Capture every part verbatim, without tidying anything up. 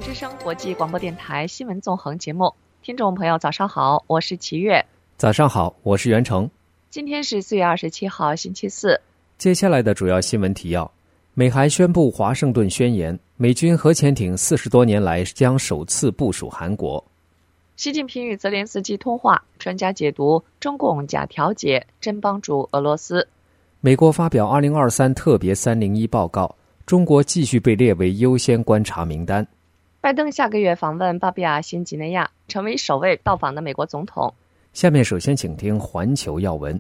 之声国际广播电台新闻纵横节目，听众朋友早上好，我是齐月。 早上好，我是袁成。 今天是四月二十七号星期四。 接下来的主要新闻提要：美韩宣布华盛顿宣言，美军核潜艇四十多年来将首次部署韩国。 习近平与泽连斯基通话，专家解读中共假调解真帮助俄罗斯。 美国发表二零二三特别三零一报告，中国继续被列为优先观察名单。 拜登下个月访问巴布亚新几内亚，成为首位到访的美国总统。 下面首先请听环球要闻。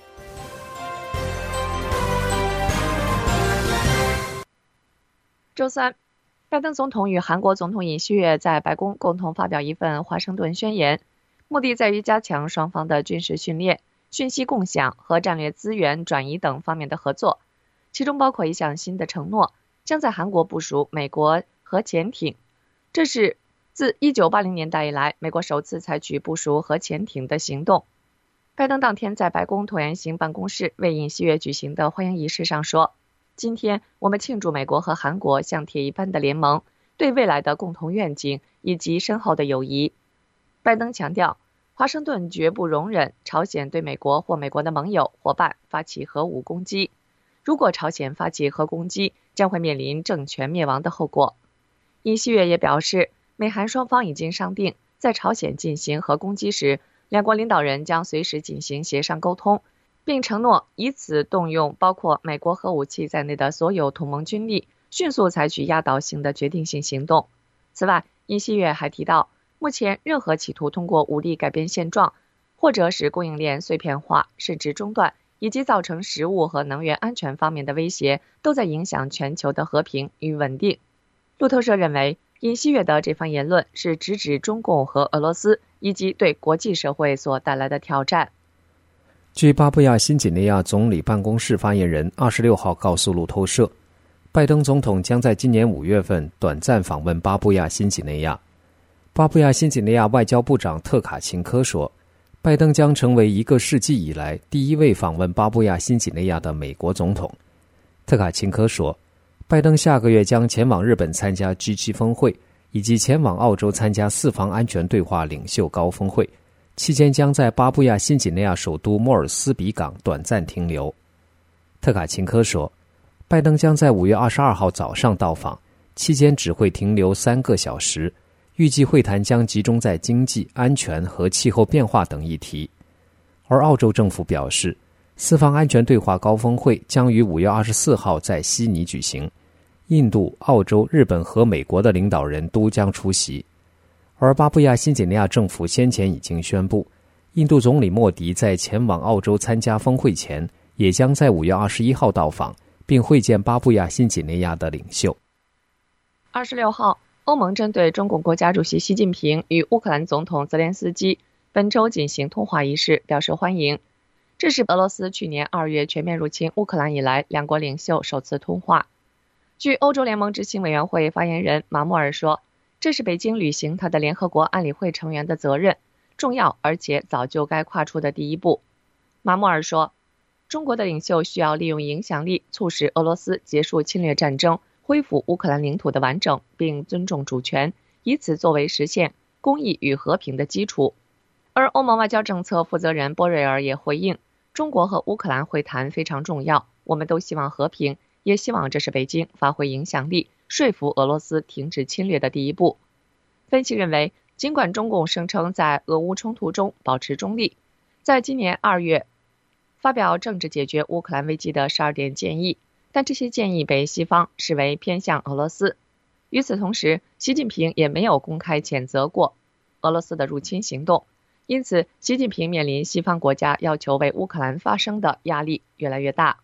周三，拜登总统与韩国总统尹锡悦在白宫共同发表一份华盛顿宣言，目的在于加强双方的军事训练、讯息共享和战略资源转移等方面的合作，其中包括一项新的承诺，将在韩国部署美国核潜艇。这是自一九八零年代以来，美国首次采取部署核潜艇的行动。拜登当天在白宫椭圆形办公室为尹锡悦举行的欢迎仪式上说，今天我们庆祝美国和韩国像铁一般的联盟，对未来的共同愿景以及深厚的友谊。拜登强调，华盛顿绝不容忍朝鲜对美国或美国的盟友、伙伴发起核武攻击。如果朝鲜发起核攻击，将会面临政权灭亡的后果。尹锡悦也表示，美韩双方已经商定，在朝鲜进行核攻击时，两国领导人将随时进行协商沟通，并承诺以此动用包括美国核武器在内的所有同盟军力，迅速采取压倒性的决定性行动。此外，尹锡悦还提到，目前任何企图通过武力改变现状，或者使供应链碎片化甚至中断，以及造成食物和能源安全方面的威胁，都在影响全球的和平与稳定。路透社认为，尹锡悦的这番言论是直指中共和俄罗斯以及对国际社会所带来的挑战。 据巴布亚新几内亚总理办公室发言人二十六号告诉路透社，拜登总统将在今年五月份短暂访问巴布亚新几内亚。巴布亚新几内亚外交部长特卡钦科说，拜登将成为一个世纪以来第一位访问巴布亚新几内亚的美国总统。特卡钦科说，拜登下个月将前往日本参加 G 七 峰会，以及前往澳洲参加四方安全对话领袖高峰会，期间将在巴布亚新几内亚首都莫尔斯比港短暂停留。特卡钦科说，拜登将在五月二十二号早上到访，期间只会停留三个小时，预计会谈将集中在经济、安全和气候变化等议题。而澳洲政府表示，四方安全对话高峰会将于五月二十四号在悉尼举行，印度、澳洲、日本和美国的领导人都将出席。而巴布亚新几内亚政府先前已经宣布，印度总理莫迪在前往澳洲参加峰会前，也将在五月二十一号到访，并会见巴布亚新几内亚的领袖。 二十六号，欧盟针对中共国家主席习近平与乌克兰总统泽连斯基本周进行通话仪式表示欢迎。这是俄罗斯去年二月全面入侵乌克兰以来，两国领袖首次通话。据欧洲联盟执行委员会发言人马穆尔说，这是北京履行他的联合国安理会成员的责任，重要而且早就该跨出的第一步。马穆尔说，中国的领袖需要利用影响力促使俄罗斯结束侵略战争，恢复乌克兰领土的完整，并尊重主权，以此作为实现公义与和平的基础。而欧盟外交政策负责人波瑞尔也回应，中国和乌克兰会谈非常重要，我们都希望和平，也希望这是北京发挥影响力，说服俄罗斯停止侵略的第一步。分析认为，尽管中共声称在俄乌冲突中保持中立，在今年二月发表政治解决乌克兰危机的十二点建议，但这些建议被西方视为偏向俄罗斯。与此同时，习近平也没有公开谴责过俄罗斯的入侵行动，因此习近平面临西方国家要求为乌克兰发声的压力越来越大。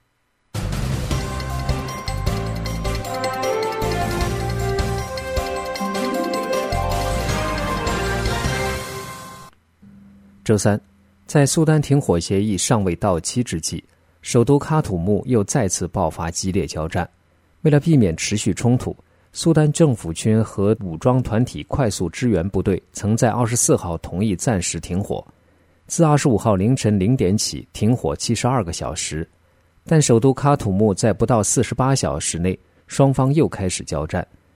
周三，在苏丹停火协议尚未到期之际，首都喀土穆又再次爆发激烈交战。为了避免持续冲突，苏丹政府军和武装团体快速支援部队曾在二十四号同意暂时停火，自二十五号凌晨零点起停火七十二个小时，但首都喀土穆在不到四十八小时内，双方又开始交战。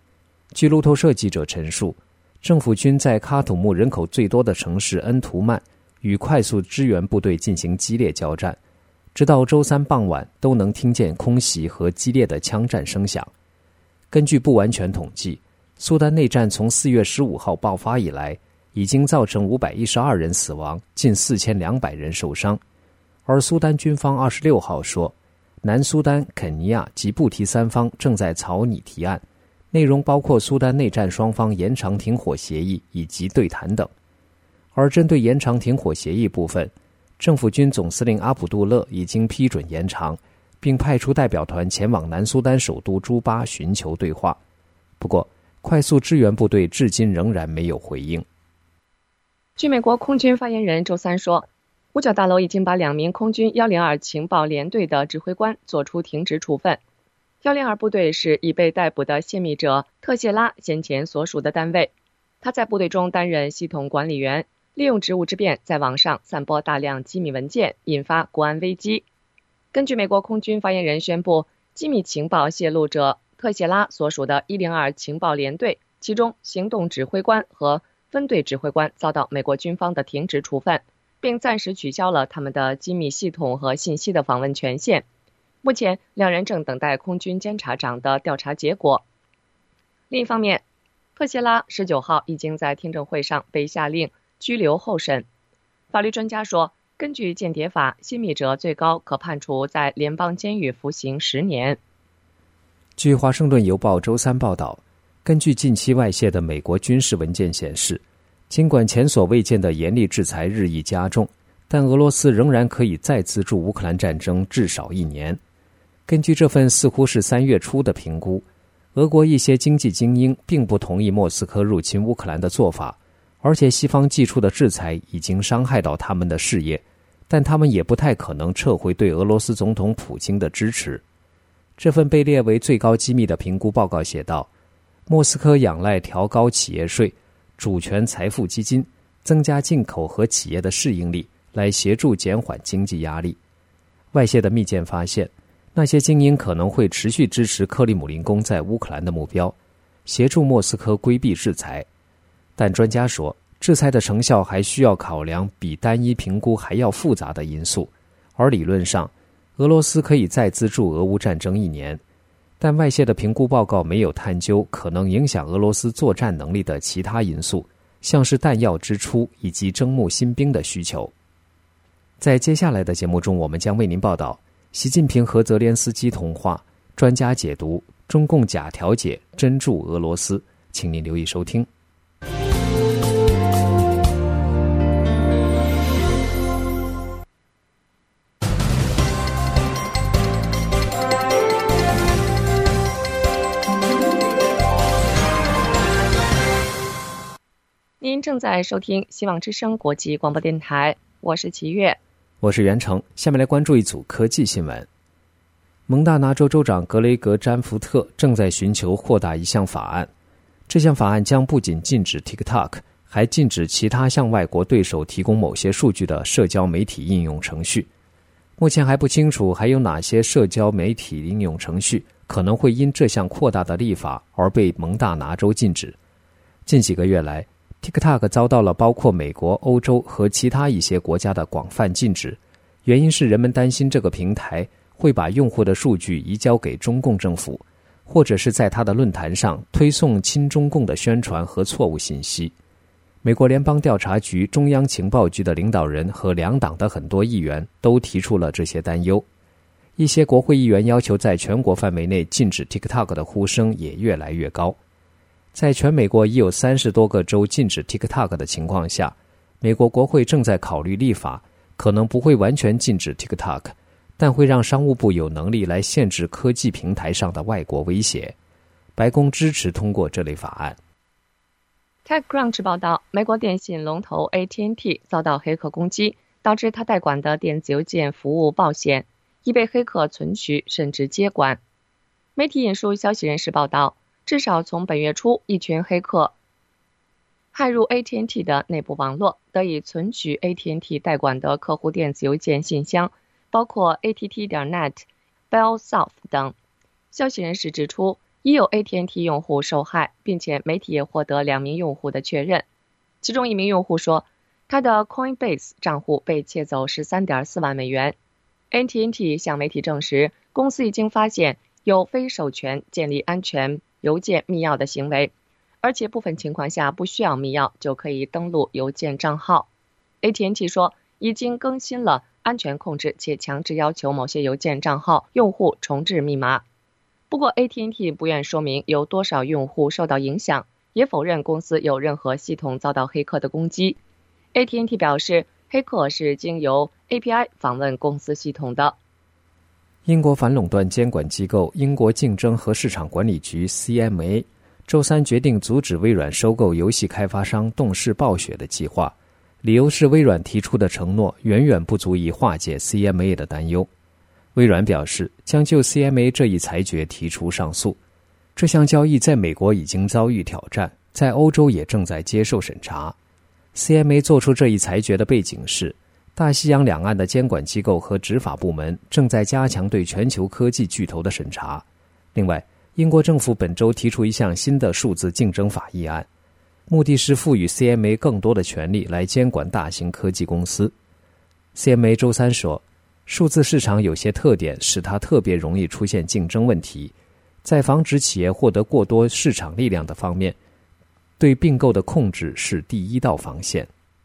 据路透社记者陈述，政府军在喀土穆人口最多的城市恩图曼与快速支援部队进行激烈交战，直到周三傍晚都能听见空袭和激烈的枪战声响。根据不完全统计，苏丹内战从四月十五号爆发以来，已经造成五百一十二人死亡，近四千两百人受伤。而苏丹军方二十六号说，南苏丹、肯尼亚及布提三方正在草拟提案，内容包括苏丹内战双方延长停火协议以及对谈等。而针对延长停火协议部分，政府军总司令阿卜杜勒已经批准延长，并派出代表团前往南苏丹首都朱巴寻求对话。不过，快速支援部队至今仍然没有回应。 据美国空军发言人周三说，五角大楼已经把两名空军一零二情报联队的指挥官作出停职处分。一零二部队是已被逮捕的泄密者特谢拉先前所属的单位，他在部队中担任系统管理员，利用职务之便在网上散播大量机密文件，引发国安危机。根据美国空军发言人宣布，机密情报泄露者特谢拉所属的一零二情报联队，其中行动指挥官和分队指挥官遭到美国军方的停职处分，并暂时取消了他们的机密系统和信息的访问权限。目前，两人正等待空军监察长的调查结果。另一方面，特谢拉十九号已经在听证会上被下令拘留候审。法律专家说，根据间谍法，泄密者最高可判处在联邦监狱服刑十年。 据华盛顿邮报周三报道，根据近期外泄的美国军事文件显示，尽管前所未见的严厉制裁日益加重，但俄罗斯仍然可以再资助乌克兰战争至少一年。根据这份似乎是三月初的评估，俄国一些经济精英并不同意莫斯科入侵乌克兰的做法，而且西方寄出的制裁已经伤害到他们的事业，但他们也不太可能撤回对俄罗斯总统普京的支持。这份被列为最高机密的评估报告写道，莫斯科仰赖调高企业税、主权财富基金、增加进口和企业的适应力来协助减缓经济压力。外泄的密件发现，那些精英可能会持续支持克里姆林宫在乌克兰的目标，协助莫斯科规避制裁。但专家说，制裁的成效还需要考量比单一评估还要复杂的因素，而理论上，俄罗斯可以再资助俄乌战争一年。但外泄的评估报告没有探究可能影响俄罗斯作战能力的其他因素，像是弹药支出以及征募新兵的需求。在接下来的节目中，我们将为您报道习近平和泽连斯基通话，专家解读中共假调解真助俄罗斯，请您留意收听。 您正在收听希望之声国际广播电台，我是齐月， 我是袁成。下面来关注一组科技新闻。蒙大拿州州长格雷格·詹福特正在寻求扩大一项法案，这项法案将不仅禁止 TikTok， 还禁止其他向外国对手提供某些数据的社交媒体应用程序。目前还不清楚还有哪些社交媒体应用程序可能会因这项扩大的立法而被蒙大拿州禁止。近几个月来，TikTok 遭到了包括美国、欧洲和其他一些国家的广泛禁止，原因是人们担心这个平台会把用户的数据移交给中共政府，或者是在他的论坛上推送亲中共的宣传和错误信息。美国联邦调查局、中央情报局的领导人和两党的很多议员都提出了这些担忧。一些国会议员要求在全国范围内禁止 TikTok 的呼声也越来越高。在全美国已有三十多个州禁止 TikTok 的情况下，美国国会正在考虑立法，可能不会完全禁止 TikTok， 但会让商务部有能力来限制科技平台上的外国威胁。白宫支持通过这类法案。 TechCrunch 报道，美国电信龙头 A T and T 遭到黑客攻击，导致他代管的电子邮件服务报险，已被黑客存取甚至接管。媒体引述消息人士报道，至少从本月初，一群黑客骇入 A T and T 的内部网络，得以存取 A T and T 代管的客户电子邮件信箱，包括 A T T 点 net、Bellsouth 等。消息人士指出已有 A T and T 用户受害，并且媒体也获得两名用户的确认。其中一名用户说，他的 Coinbase 账户被窃走 十三点四万美元。A T and T 向媒体证实，公司已经发现有非授权建立安全邮件密钥的行为，而且部分情况下不需要密钥就可以登录邮件账号。A T and T 说，已经更新了安全控制，且强制要求某些邮件账号用户重置密码。不过 A T and T 不愿说明有多少用户受到影响，也否认公司有任何系统遭到黑客的攻击。A T and T 表示，黑客是经由 A P I 访问公司系统的。 英国反垄断监管机构英国竞争和市场管理局 C M A 周三决定阻止微软收购游戏开发商动视暴雪的计划，理由是微软提出的承诺远远不足以化解 C M A 的担忧。微软表示将就 C M A 这一裁决提出上诉。这项交易在美国已经遭遇挑战，在欧洲也正在接受审查。C M A 做出这一裁决的背景是，大西洋两岸的监管机构和执法部门正在加强对全球科技巨头的审查。另外，英国政府本周提出一项新的数字竞争法议案，目的是赋予 C M A 更多的权利来监管大型科技公司。C M A 周三说，数字市场有些特点使它特别容易出现竞争问题，在防止企业获得过多市场力量的方面，对并购的控制是第一道防线。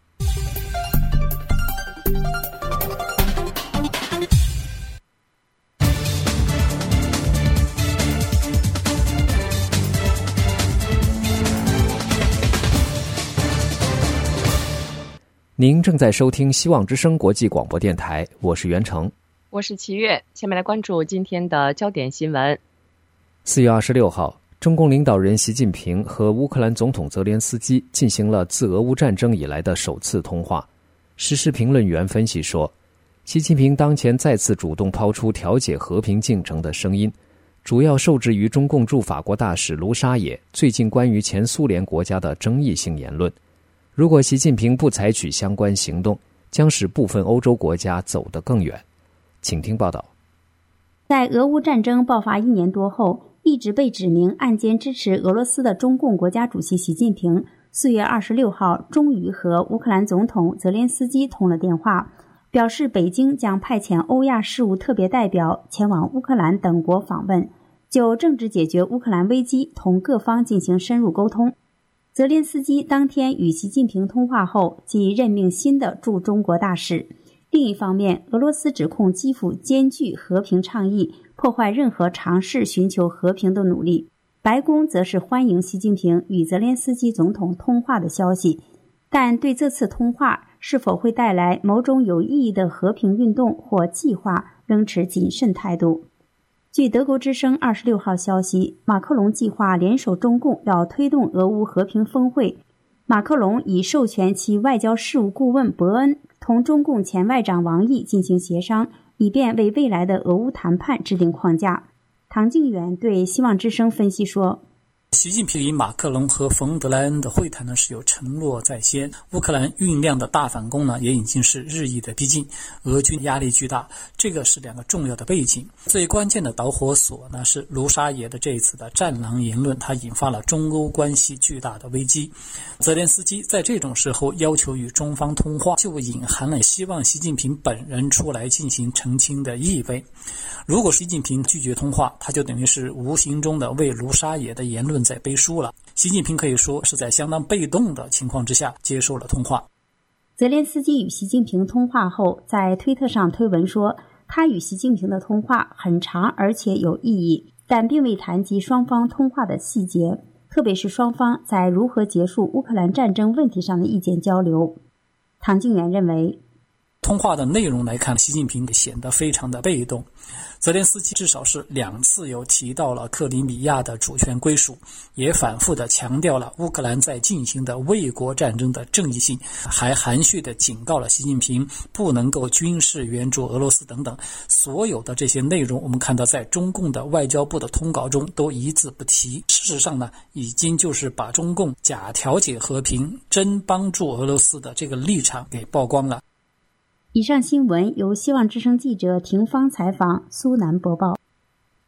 您正在收听希望之声国际广播电台，我是袁成， 我是齐月。下面来关注今天的焦点新闻。 四月二十六号，中共领导人习近平和乌克兰总统泽连斯基进行了自俄乌战争以来的首次通话。时事评论员分析说，习近平当前再次主动抛出调解和平进程的声音，主要受制于中共驻法国大使卢沙野最近关于前苏联国家的争议性言论。如果习近平不采取相关行动，将使部分欧洲国家走得更远。请听报道。 在俄乌战争爆发一年多后，一直被指明暗箭支持俄罗斯的中共国家主席习近平四月二十六号终于和乌克兰总统泽连斯基通了电话，表示北京将派遣欧亚事务特别代表前往乌克兰等国访问，就政治解决乌克兰危机同各方进行深入沟通。泽连斯基当天与习近平通话后，即任命新的驻中国大使。另一方面，俄罗斯指控基辅艰巨和平倡议，破坏任何尝试寻求和平的努力。白宫则是欢迎习近平与泽连斯基总统通话的消息，但对这次通话是否会带来某种有意义的和平运动或计划，仍持谨慎态度。据德国之声二十六号消息，马克龙计划联手中共要推动俄乌和平峰会。马克龙已授权其外交事务顾问伯恩同中共前外长王毅进行协商，以便为未来的俄乌谈判制定框架。唐靖远对希望之声分析说， 习近平与马克龙和冯德莱恩的会谈呢是有承诺在先，乌克兰酝酿的大反攻呢也已经是日益的逼近，俄军压力巨大，这个是两个重要的背景。最关键的导火索呢是卢沙野的这一次的战狼言论，它引发了中欧关系巨大的危机。泽连斯基在这种时候要求与中方通话，就隐含了希望习近平本人出来进行澄清的意味。如果习近平拒绝通话，他就等于是无形中的为卢沙野的言论在背书了。习近平可以说是在相当被动的情况之下接受了通话。 泽连斯基与习近平通话后，在推特上推文说，他与习近平的通话很长而且有意义，但并未谈及双方通话的细节，特别是双方在如何结束乌克兰战争问题上的意见交流。唐靖远认为， 通话的内容来看，习近平显得非常的被动。泽连斯基至少是两次有提到了克里米亚的主权归属，也反复的强调了乌克兰在进行的卫国战争的正义性，还含蓄的警告了习近平不能够军事援助俄罗斯等等。所有的这些内容，我们看到在中共的外交部的通稿中都一字不提。事实上呢，已经就是把中共假调解和平、真帮助俄罗斯的这个立场给曝光了。 以上新闻由希望之声记者廷芳采访，苏南播报。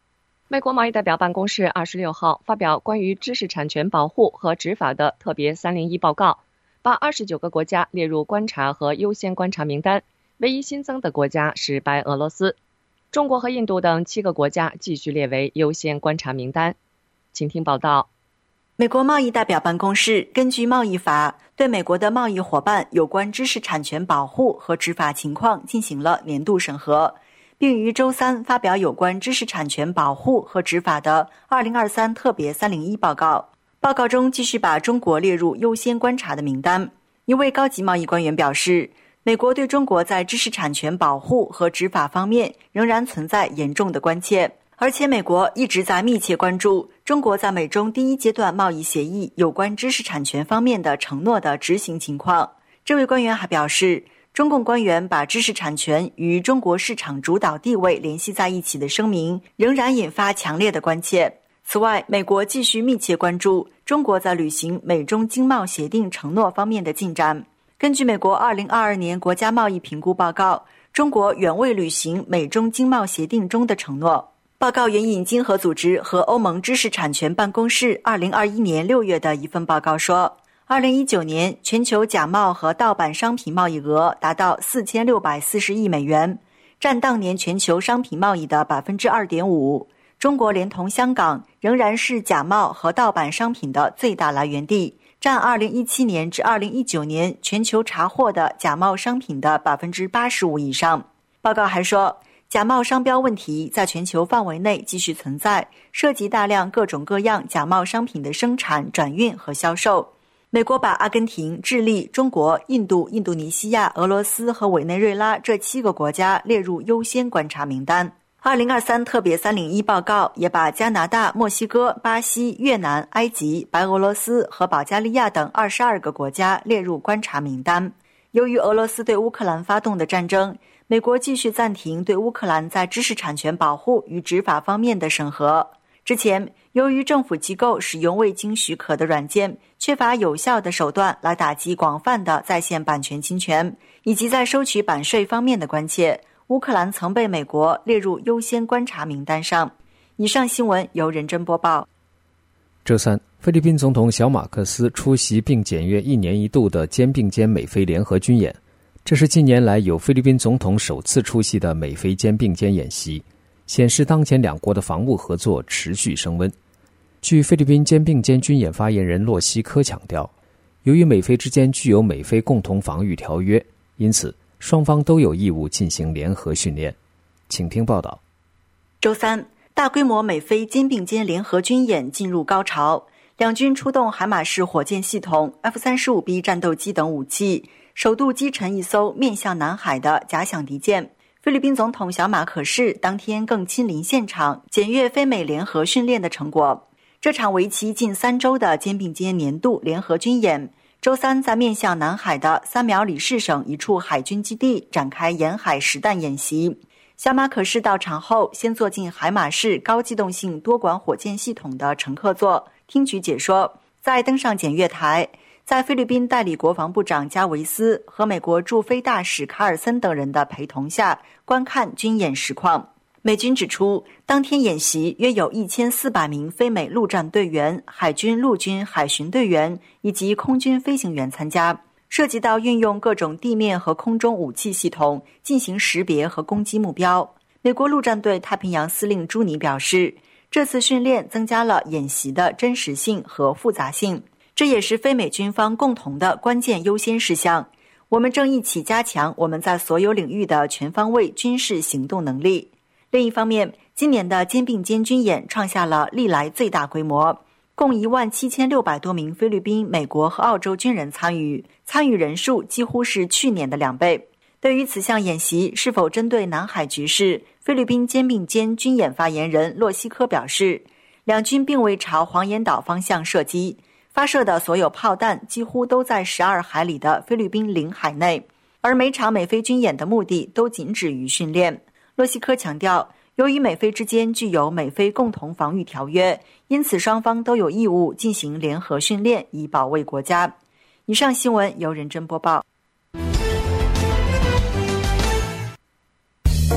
美国贸易代表办公室二十六号发表关于知识产权保护和执法的特别三零一报告，把二十九个国家列入观察和优先观察名单，唯一新增的国家是白俄罗斯。中国和印度等七个国家继续列为优先观察名单。请听报道。 美国贸易代表办公室根据贸易法，对美国的贸易伙伴有关知识产权保护和执法情况进行了年度审核，并于周三发表有关知识产权保护和执法的二零二三特别三零一报告。报告中继续把中国列入优先观察的名单。一位高级贸易官员表示，美国对中国在知识产权保护和执法方面仍然存在严重的关切，而且美国一直在密切关注中国在美中第一阶段贸易协议有关知识产权方面的承诺的执行情况。这位官员还表示，中共官员把知识产权与中国市场主导地位联系在一起的声明仍然引发强烈的关切。此外，美国继续密切关注中国在履行美中经贸协定承诺方面的进展。根据美国二零二二年国家贸易评估报告，中国远未履行美中经贸协定中的承诺。报告援引经合组织和欧盟知识产权办公室二零二一年六月的一份报告说，二零一九年全球假冒和盗版商品贸易额达到四千六百四十亿美元，占当年全球商品贸易的 百分之二点五。中国连同香港仍然是假冒和盗版商品的最大来源地，占二零一七年至二零一九年全球查获的假冒商品的 百分之八十五 以上。报告还说，假冒商标问题在全球范围内继续存在，涉及大量各种各样假冒商品的生产、转运和销售。美国把阿根廷、智利、中国、印度、印度尼西亚、俄罗斯和委内瑞拉这七个国家列入优先观察名单。二零二三特别三零一报告也把加拿大、墨西哥、巴西、越南、埃及、白俄罗斯和保加利亚等二十二个国家列入观察名单。由于俄罗斯对乌克兰发动的战争，美国继续暂停对乌克兰在知识产权保护与执法方面的审核。之前，由于政府机构使用未经许可的软件，缺乏有效的手段来打击广泛的在线版权侵权，以及在收取版税方面的关切，乌克兰曾被美国列入优先观察名单上。以上新闻由任真播报。 周三，菲律宾总统小马克思出席并检阅一年一度的肩并肩美菲联合军演，这是近年来有菲律宾总统首次出席的美菲肩并肩演习，显示当前两国的防务合作持续升温。据菲律宾肩并肩军演发言人洛西科强调，由于美菲之间具有美菲共同防御条约，因此双方都有义务进行联合训练。请听报道。 周三，大规模美菲肩并肩联合军演进入高潮，两军出动海马式火箭系统、F 三十五 B 战斗机等武器，首度击沉一艘面向南海的假想敌舰。菲律宾总统小马可仕当天更亲临现场检阅菲美联合训练的成果。这场为期近三周的肩并肩年度联合军演，周三在面向南海的三苗里士省一处海军基地展开沿海实弹演习。小马可仕到场后，先坐进海马式高机动性多管火箭系统的乘客座，听取解说，再登上检阅台，在菲律宾代理国防部长加维斯和美国驻菲大使卡尔森等人的陪同下，观看军演实况。美军指出，当天演习约有一千四百名非美陆战队员、海军、陆军、海巡队员以及空军飞行员参加，涉及到运用各种地面和空中武器系统进行识别和攻击目标。美国陆战队太平洋司令朱尼表示，这次训练增加了演习的真实性和复杂性，这也是非美军方共同的关键优先事项。我们正一起加强我们在所有领域的全方位军事行动能力。另一方面，今年的肩并肩军演创下了历来最大规模，共一万七千六百多名菲律宾、美国和澳洲军人参与，参与人数几乎是去年的两倍。对于此项演习是否针对南海局势，菲律宾肩并肩军演发言人洛西科表示，两军并未朝黄岩岛方向射击，发射的所有炮弹几乎都在十二海里的菲律宾领海内，而每场美菲军演的目的都仅止于训练。洛西科强调，由于美菲之间具有美菲共同防御条约，因此双方都有义务进行联合训练，以保卫国家。以上新闻由任真播报。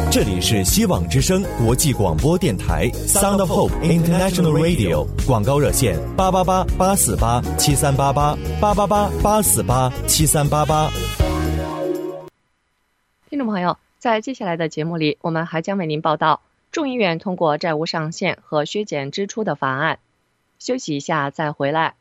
这里是希望之声国际广播电台 Sound of Hope International Radio， 广告热线八八八八四八七三八八八八八八四八七三八八。 听众朋友，在接下来的节目里，我们还将为您报道众议院通过债务上限和削减支出的法案。休息一下再回来。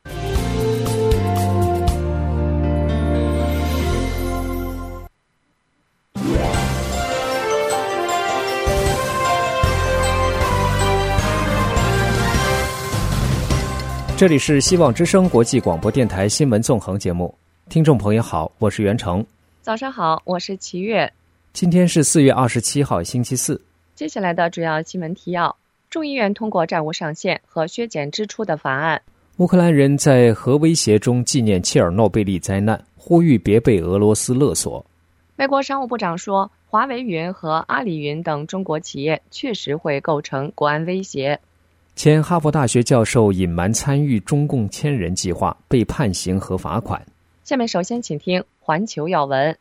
这里是希望之声国际广播电台新闻纵横节目，听众朋友好，我是袁成。 早上好，我是齐月。 今天是四月二十七号，星期四。 接下来的主要新闻提要：众议院通过债务上限和削减支出的法案。 乌克兰人在核威胁中纪念切尔诺贝利灾难，呼吁别被俄罗斯勒索。 美国商务部长说，华为云和阿里云等中国企业确实会构成国安威胁。 前哈佛大学教授隐瞒参与中共千人计划，被判刑和罚款。 下面首先请听环球要闻。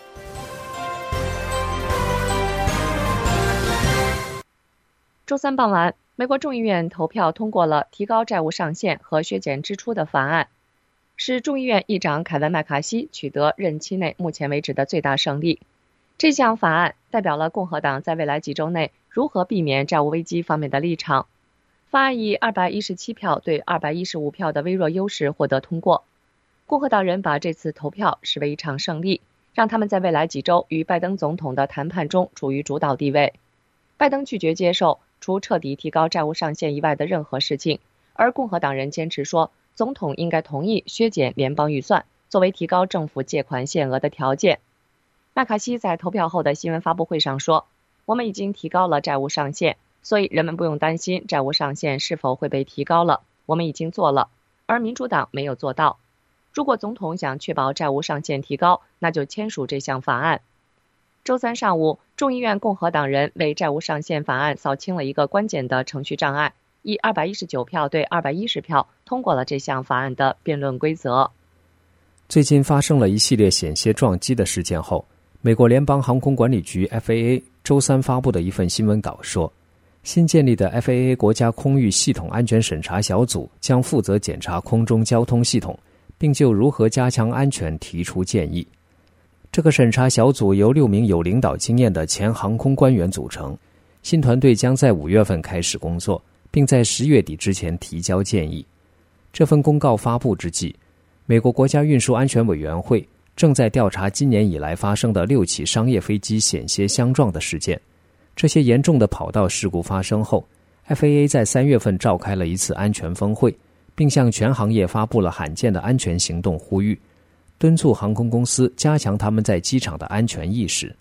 周三傍晚，美国众议院投票通过了提高债务上限和削减支出的法案，是众议院议长凯文·麦卡锡取得任期内目前为止的最大胜利。这项法案代表了共和党在未来几周内如何避免债务危机方面的立场。法案以二百一十七票对二百一十五票的微弱优势获得通过。共和党人把这次投票视为一场胜利，让他们在未来几周与拜登总统的谈判中处于主导地位。拜登拒绝接受除彻底提高债务上限以外的任何事情，而共和党人坚持说，总统应该同意削减联邦预算作为提高政府借款限额的条件。麦卡锡在投票后的新闻发布会上说，我们已经提高了债务上限，所以人们不用担心债务上限是否会被提高了，我们已经做了，而民主党没有做到。如果总统想确保债务上限提高，那就签署这项法案。周三上午，众议院共和党人为债务上限法案扫清了一个关键的程序障碍，以二百一十九票对二百一十票通过了这项法案的辩论规则。 最近发生了一系列险些撞击的事件后，美国联邦航空管理局 F A A 周三发布的一份新闻稿说，新建立的 F A A 国家空域系统安全审查小组将负责检查空中交通系统，并就如何加强安全提出建议。这个审查小组由六名有领导经验的前航空官员组成，新团队将在五月份开始工作，并在十月底之前提交建议。这份公告发布之际，美国国家运输安全委员会正在调查今年以来发生的六起商业飞机险些相撞的事件。这些严重的跑道事故发生后， F A A 在三月份召开了一次安全峰会，并向全行业发布了罕见的安全行动呼吁，敦促航空公司加强他们在机场的安全意识。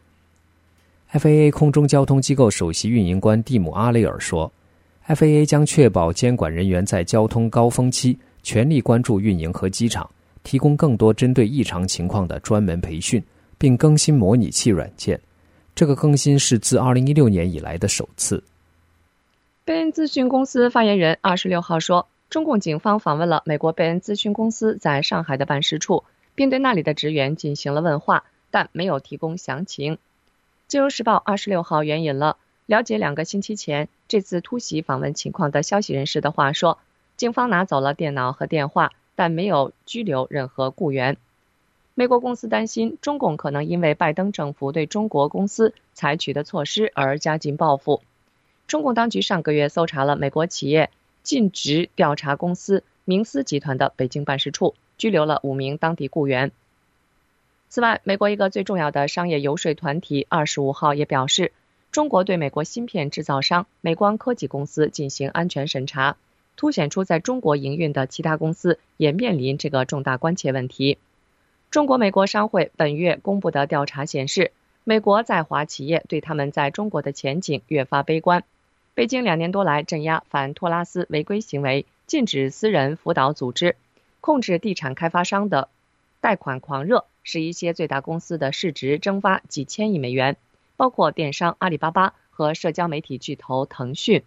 F A A 空中交通机构首席运营官蒂姆·阿雷尔说， F A A 将确保监管人员在交通高峰期全力关注运营和机场，提供更多针对异常情况的专门培训，并更新模拟器软件。这个更新是自二零一六年以来的首次。 贝恩咨询公司发言人二十六号说，中共警方访问了美国贝恩咨询公司在上海的办事处，并对那里的职员进行了问话，但没有提供详情。自由时报二十六号援引了了解两个星期前这次突袭访问情况的消息人士的话说，警方拿走了电脑和电话，但没有拘留任何雇员。美国公司担心中共可能因为拜登政府对中国公司采取的措施而加紧报复。中共当局上个月搜查了美国企业尽职调查公司明思集团的北京办事处，拘留了五名当地雇员。此外，美国一个最重要的商业游说团体二十五号也表示，中国对美国芯片制造商美光科技公司进行安全审查，凸显出在中国营运的其他公司也面临这个重大关切问题。中国美国商会本月公布的调查显示，美国在华企业对他们在中国的前景越发悲观。北京两年多来镇压反托拉斯违规行为，禁止私人辅导组织，控制地产开发商的贷款狂热，使一些最大公司的市值蒸发几千亿美元，包括电商阿里巴巴和社交媒体巨头腾讯。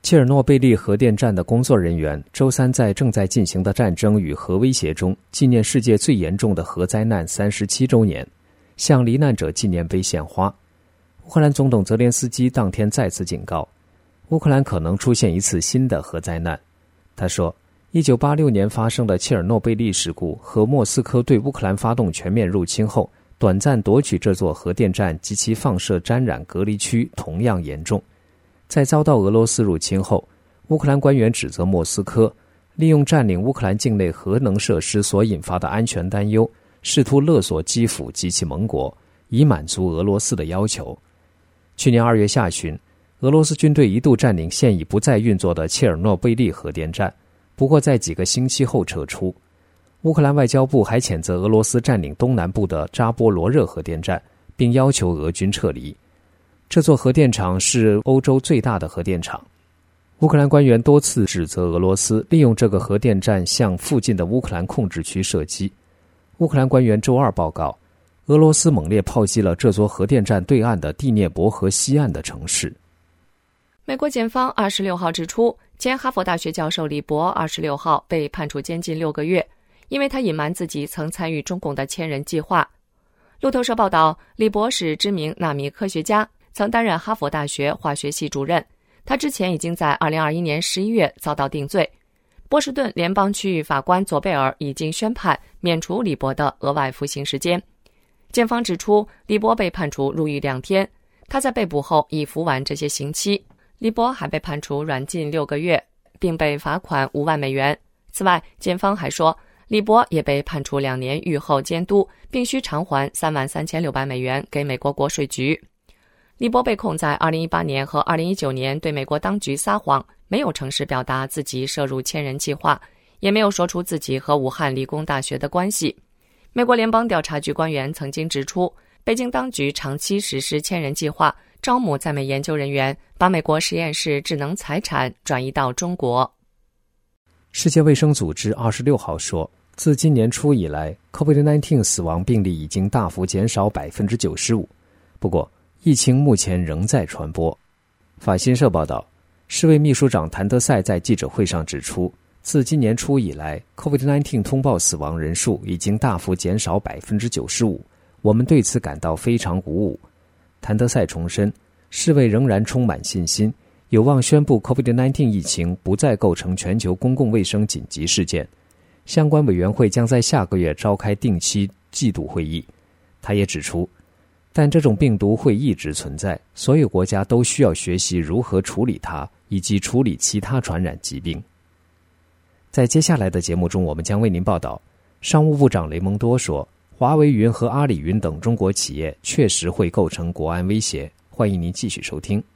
切尔诺贝利核电站的工作人员周三在正在进行的战争与核威胁中纪念世界最严重的核灾难三十七周年，向罹难者纪念碑献花。乌克兰总统泽连斯基当天再次警告，乌克兰可能出现一次新的核灾难。他说，一九八六年发生的切尔诺贝利事故和莫斯科对乌克兰发动全面入侵后短暂夺取这座核电站及其放射沾染隔离区同样严重。在遭到俄罗斯入侵后，乌克兰官员指责莫斯科利用占领乌克兰境内核能设施所引发的安全担忧，试图勒索基辅及其盟国，以满足俄罗斯的要求。去年二月下旬，俄罗斯军队一度占领现已不再运作的切尔诺贝利核电站，不过在几个星期后撤出。乌克兰外交部还谴责俄罗斯占领东南部的扎波罗热核电站，并要求俄军撤离。这座核电厂是欧洲最大的核电厂。乌克兰官员多次指责俄罗斯利用这个核电站向附近的乌克兰控制区射击。乌克兰官员周二报告，俄罗斯猛烈炮击了这座核电站对岸的第聂伯河西岸的城市。 美国检方二十六号指出，前哈佛大学教授李博二十六号被判处监禁六个月，因为他隐瞒自己曾参与中共的千人计划。路透社报道，李博是知名纳米科学家，曾担任哈佛大学化学系主任。他之前已经在二零二一年十一月遭到定罪。波士顿联邦区域法官佐贝尔已经宣判免除李博的额外服刑时间。检方指出，李博被判处入狱两天，他在被捕后已服完这些刑期。李博还被判处软禁六个月，并被罚款五万美元。此外，检方还说，李博也被判处两年狱后监督，并需偿还三万三千六百美元给美国国税局。李博被控在二零一八年和二零一九年对美国当局撒谎，没有诚实表达自己涉入千人计划，也没有说出自己和武汉理工大学的关系。美国联邦调查局官员曾经指出，北京当局长期实施千人计划，招募在美研究人员，把美国实验室智能财产转移到中国。 世界卫生组织二十六号说，自今年初以来 COVID 十九 死亡病例已经大幅减少 百分之九十五， 不过疫情目前仍在传播。法新社报道，世卫秘书长谭德赛在记者会上指出，自今年初以来 COVID 十九 通报死亡人数已经大幅减少 百分之九十五， 我们对此感到非常鼓舞。谭德赛重申，世卫仍然充满信心，有望宣布 COVID 十九 疫情不再构成全球公共卫生紧急事件。相关委员会将在下个月召开定期季度会议。他也指出，但这种病毒会一直存在，所有国家都需要学习如何处理它，以及处理其他传染疾病。在接下来的节目中，我们将为您报道，商务部长雷蒙多说，华为云和阿里云等中国企业确实会构成国安威胁。欢迎您继续收听。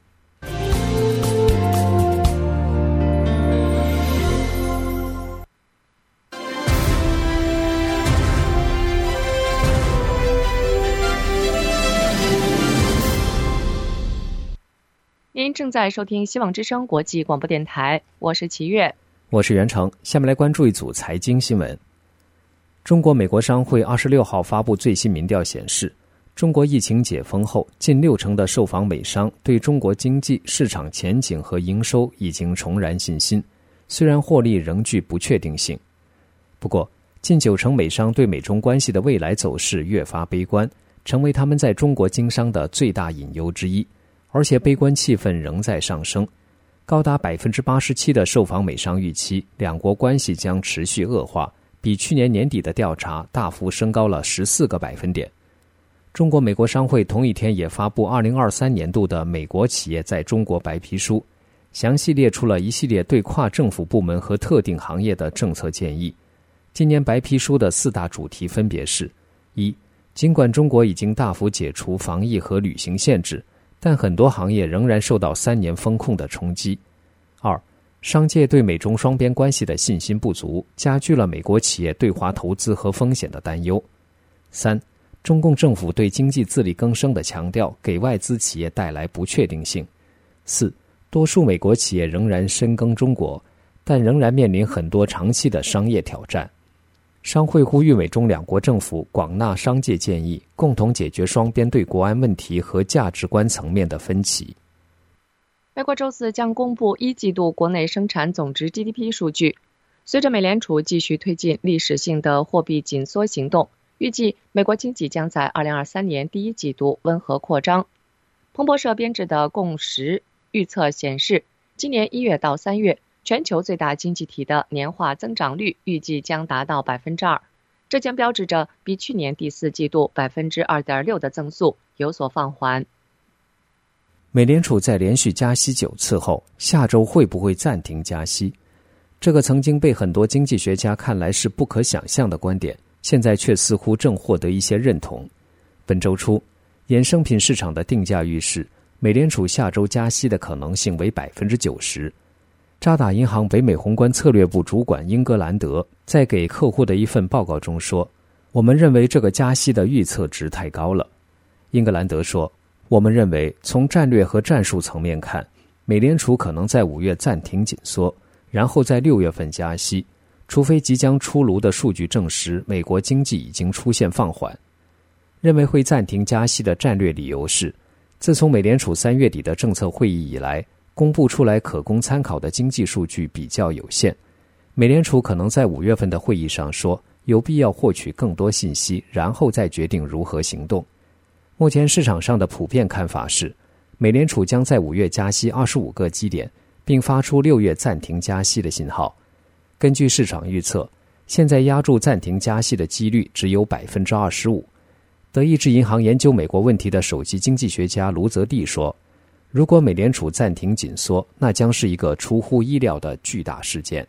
您正在收听希望之声国际广播电台，我是齐月， 我是袁成。下面来关注一组财经新闻。中国美国商会二十六号发布最新民调显示，中国疫情解封后，近六成的受访美商对中国经济市场前景和营收已经重燃信心，虽然获利仍具不确定性。不过，近九成美商对美中关系的未来走势越发悲观，成为他们在中国经商的最大隐忧之一。而且悲观气氛仍在上升，高达 百分之八十七 的受访美商预期两国关系将持续恶化，比去年年底的调查大幅升高了十四个百分点。中国美国商会同一天也发布二零二三年度的美国企业在中国白皮书，详细列出了一系列对跨政府部门和特定行业的政策建议。今年白皮书的四大主题分别是：一、尽管中国已经大幅解除防疫和旅行限制，但很多行业仍然受到三年封控的冲击。二、商界对美中双边关系的信心不足，加剧了美国企业对华投资和风险的担忧。三、中共政府对经济自力更生的强调，给外资企业带来不确定性。四、多数美国企业仍然深耕中国，但仍然面临很多长期的商业挑战。商会呼吁美中两国政府广纳商界建议，共同解决双边对国安问题和价值观层面的分歧。 美国周四将公布一季度国内生产总值 G D P 数据。随着美联储继续推进历史性的货币紧缩行动，预计美国经济将在二零二三年第一季度温和扩张。彭博社编制的共识预测显示，今年一月到三月，全球最大经济体的年化增长率预计将达到 百分之二， 这将标志着比去年第四季度 百分之二点六 的增速有所放缓。 美联储在连续加息九次后，下周会不会暂停加息？这个曾经被很多经济学家看来是不可想象的观点，现在却似乎正获得一些认同。本周初，衍生品市场的定价预示，美联储下周加息的可能性为 百分之九十。渣打银行北美宏观策略部主管英格兰德在给客户的一份报告中说，我们认为这个加息的预测值太高了。英格兰德说，我们认为从战略和战术层面看，美联储可能在五月暂停紧缩，然后在六月份加息，除非即将出炉的数据证实美国经济已经出现放缓。认为会暂停加息的战略理由是，自从美联储三月底的政策会议以来，公布出来可供参考的经济数据比较有限。美联储可能在五月份的会议上说，有必要获取更多信息，然后再决定如何行动。目前市场上的普遍看法是，美联储将在五月加息二十五个基点，并发出六月暂停加息的信号。根据市场预测，现在压住暂停加息的几率只有 百分之二十五。德意志银行研究美国问题的首席经济学家卢泽蒂说，如果美联储暂停紧缩，那将是一个出乎意料的巨大事件。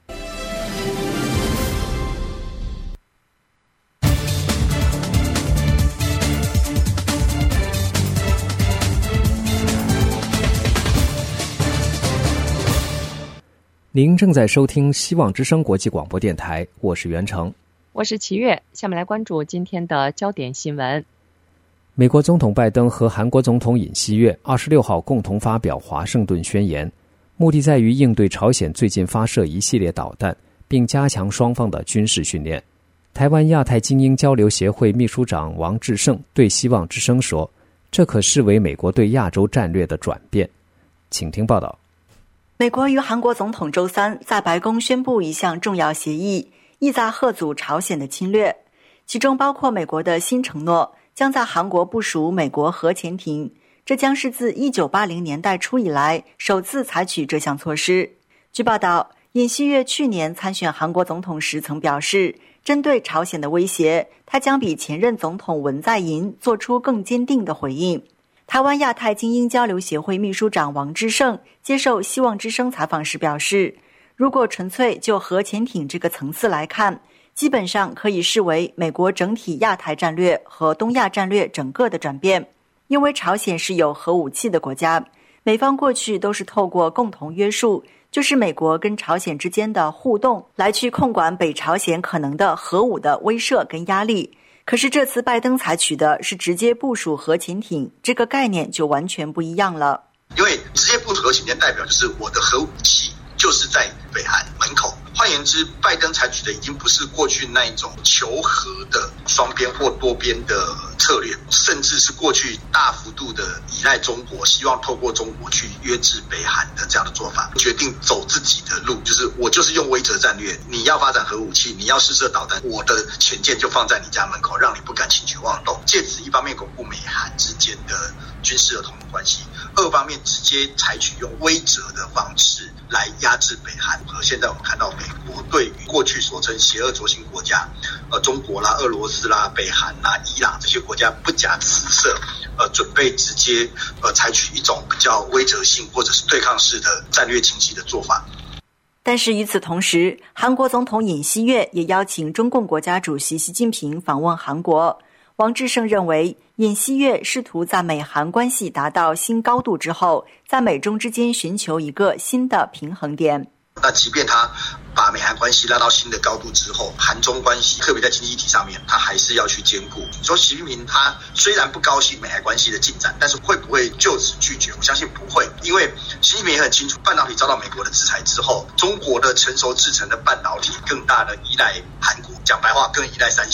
您正在收听希望之声国际广播电台，我是袁成， 我是齐月。下面来关注今天的焦点新闻。 美国总统拜登和韩国总统尹锡悦二十六号共同发表华盛顿宣言，目的在于应对朝鲜最近发射一系列导弹，并加强双方的军事训练。台湾亚太精英交流协会秘书长王志胜对希望之声说，这可视为美国对亚洲战略的转变。请听报道。 美国与韩国总统周三在白宫宣布一项重要协议，意在吓阻朝鲜的侵略，其中包括美国的新承诺，将在韩国部署美国核潜艇，这将是自一九八零年代初以来首次采取这项措施。据报道，尹锡悦去年参选韩国总统时曾表示，针对朝鲜的威胁，他将比前任总统文在寅做出更坚定的回应。台湾亚太精英交流协会秘书长王志胜接受希望之声采访时表示，如果纯粹就核潜艇这个层次来看，基本上可以视为美国整体亚太战略和东亚战略整个的转变。因为朝鲜是有核武器的国家，美方过去都是透过共同约束，就是美国跟朝鲜之间的互动，来去控管北朝鲜可能的核武的威慑跟压力。可是这次拜登采取的是直接部署核潜艇，这个概念就完全不一样了。 因为直接部署核潜艇代表就是我的核武器就是在北韩门口。换言之，拜登采取的已经不是过去那一种求和的双边或多边的策略，甚至是过去大幅度的依赖中国，希望透过中国去约制北韩的这样的做法，决定走自己的路，就是我就是用威慑战略，你要发展核武器，你要试射导弹，我的潜舰就放在你家门口，让你不敢轻举妄动，借此一方面巩固美韩之间的军事的同盟关系，二方面直接采取用威慑的方式来压制北韩。和现在我们看到美国对于过去所称邪恶轴心国家，呃，中国啦、俄罗斯啦、北韩啦、伊朗这些国家不假辞色，呃，准备直接呃采取一种比较威慑性或者是对抗式的战略经济的做法。 但是与此同时，韩国总统尹锡悦也邀请中共国家主席习近平访问韩国。王志胜认为，尹锡悦试图在美韩关系达到新高度之后，在美中之间寻求一个新的平衡点。 那即便他把美韩关系拉到新的高度之后，韩中关系特别在经济议题上面，他还是要去兼顾。你说习近平他虽然不高兴美韩关系的进展，但是会不会就此拒绝？我相信不会，因为习近平也很清楚，半导体遭到美国的制裁之后，中国的成熟制成的半导体更大的依赖韩国，讲白话更依赖三星。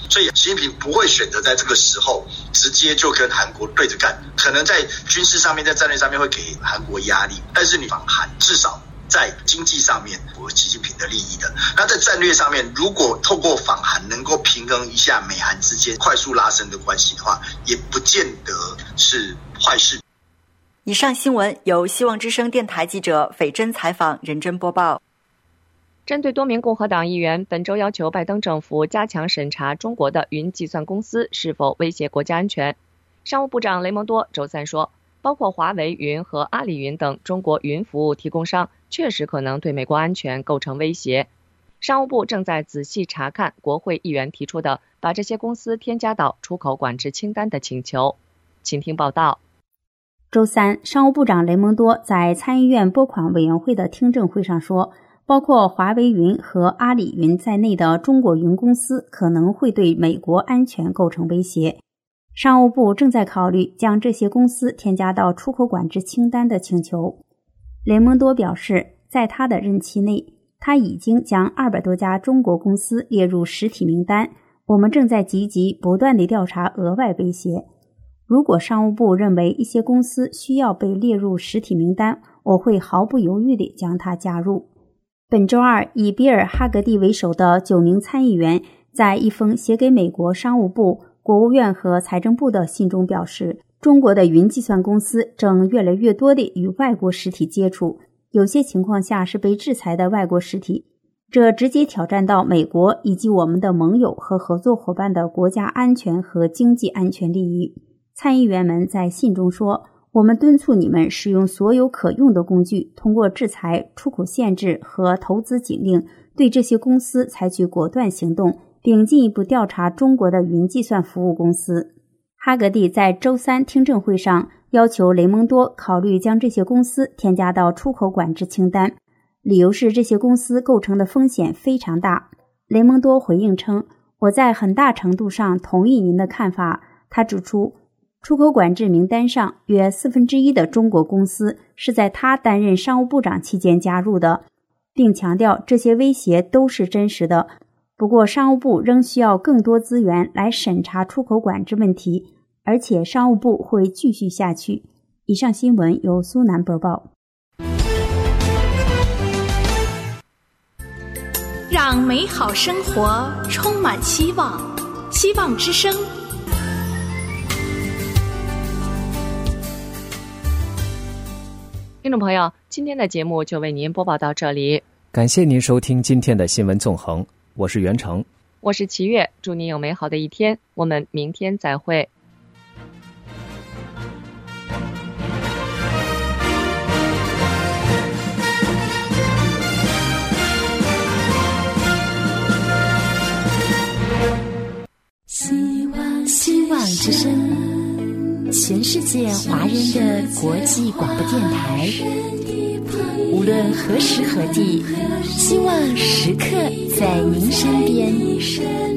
所以习近平不会选择在这个时候直接就跟韩国对着干，可能在军事上面在战略上面会给韩国压力，但是你访韩至少在经济上面符合习近平的利益的。那在战略上面，如果透过访韩能够平衡一下美韩之间快速拉升的关系的话，也不见得是坏事。 以上新闻由希望之声电台记者斐珍采访，认真播报。 针对多名共和党议员本周要求拜登政府加强审查中国的云计算公司是否威胁国家安全，商务部长雷蒙多周三说，包括华为云和阿里云等中国云服务提供商确实可能对美国安全构成威胁。商务部正在仔细查看国会议员提出的把这些公司添加到出口管制清单的请求。请听报道。 周三，商务部长雷蒙多在参议院拨款委员会的听证会上说，包括华为云和阿里云在内的中国云公司可能会对美国安全构成威胁。商务部正在考虑将这些公司添加到出口管制清单的请求。雷蒙多表示，在他的任期内，他已经将二百多家中国公司列入实体名单，我们正在积极不断地调查额外威胁。如果商务部认为一些公司需要被列入实体名单，我会毫不犹豫地将它加入。本周二，以比尔·哈格蒂为首的九名参议员在一封写给美国商务部、国务院和财政部的信中表示，中国的云计算公司正越来越多地与外国实体接触，有些情况下是被制裁的外国实体，这直接挑战到美国以及我们的盟友和合作伙伴的国家安全和经济安全利益。参议员们在信中说，我们敦促你们使用所有可用的工具，通过制裁、出口限制和投资禁令对这些公司采取果断行动，并进一步调查中国的云计算服务公司。哈格蒂在周三听证会上要求雷蒙多考虑将这些公司添加到出口管制清单，理由是这些公司构成的风险非常大。雷蒙多回应称，我在很大程度上同意您的看法。他指出，出口管制名单上约四分之一的中国公司是在他担任商务部长期间加入的，并强调这些威胁都是真实的。不过商务部仍需要更多资源来审查出口管制问题，而且商务部会继续下去。以上新闻由苏南播报。 让美好生活充满希望，希望之声。 听众朋友，今天的节目就为您播报到这里， 感谢您收听今天的新闻纵横，我是袁成， 我是齐月，祝您有美好的一天，我们明天再会。 希望希望之声，全世界华人的国际广播电台，无论何时何地，希望时刻在您身边。